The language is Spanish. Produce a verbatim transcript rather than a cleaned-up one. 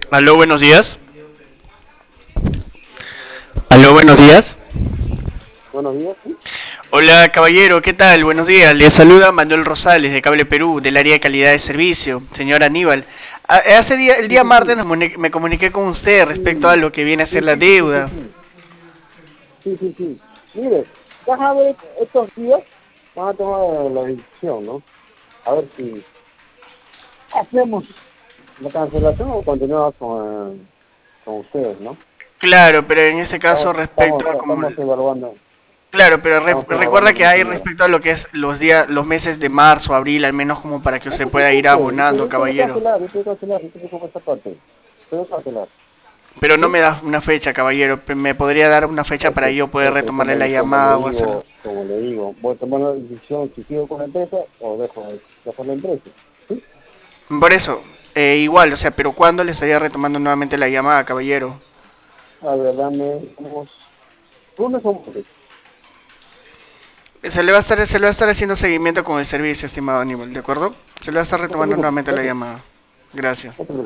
Aló, buenos días. Aló, buenos días. Buenos días, sí. Hola, caballero, ¿qué tal? Buenos días. Le saluda Manuel Rosales de Cable Perú, del área de calidad de servicio, señor Aníbal. A- Hace día, el Sí, día sí, martes sí. nos moni- me comuniqué con usted respecto a Sí, lo que viene a ser sí, la sí, sí, sí, sí, deuda. sí. Sí, sí, sí. Mire, vas a ver estos días, van a tomar la decisión, ¿no? A ver si hacemos la cancelación o continuamos con, eh, con ustedes, ¿no? Claro, pero en ese caso Estamos, respecto estamos, a como... estamos evaluando, Claro, pero re- estamos recuerda evaluando que mucho hay dinero. respecto a lo que es los días, los meses de marzo, abril, al menos como para que No usted se pueda ir preocupe, yo, abonando, yo puedo caballero. cancelar, yo puedo cancelar, no se preocupe esta parte. Puedo cancelar, Pero no me ¿sí? da una fecha, caballero. Pe- ¿Me podría dar una fecha para Porque, yo poder porque retomarle como, la le- como le llamada o hacerlo? digo, como le digo, voy a tomar la decisión si sigo con la empresa o dejo, dejo la empresa. ¿Sí? Por eso, eh, igual, o sea, pero ¿cuándo le estaría retomando nuevamente la llamada, caballero? A ver, dame unos lunes o martes. Se le va a estar, se le va a estar haciendo seguimiento con el servicio, estimado Aníbal, ¿de acuerdo? Se le va a estar No te retomando preocupes, nuevamente la gracias. llamada. Gracias. No te preocupes.